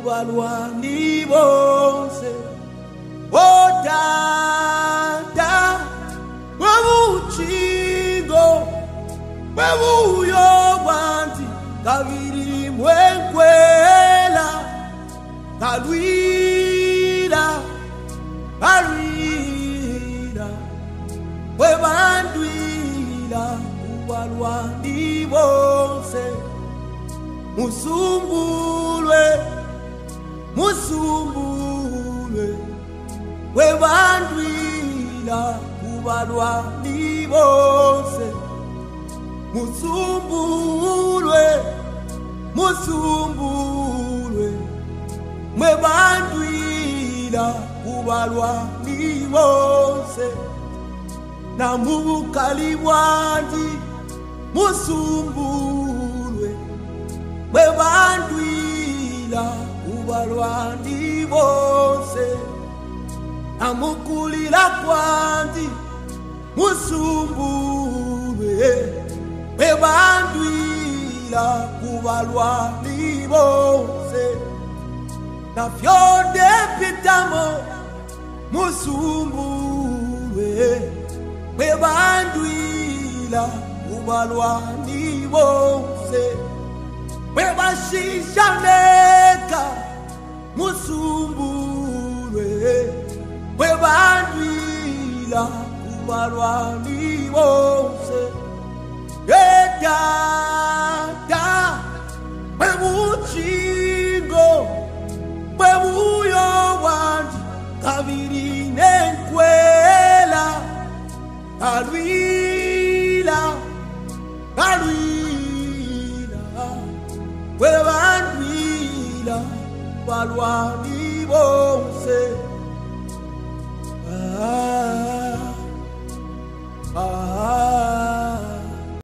kubalwani bonse otata webuchingo webuyo bwanti kabiri mwenkwela kalwira webandwila kubalwani bonse musumbulwe webandwila kubalwani bonse musumbulwe webandwila kubalwani bonse namubukali bwanji musumbulwe webandwila kubalwani bonse namukulila kwanji musumbulwe webandwila kubalwani bonse na fyonde pitamo musumbulwe webandwila kubalwani bonse webashishaneka musumbulwe webandwila kubalwani bonse edada webuchingo webuyo bwanji kabiri nenkwela kalwila webandwila kubalwani bonse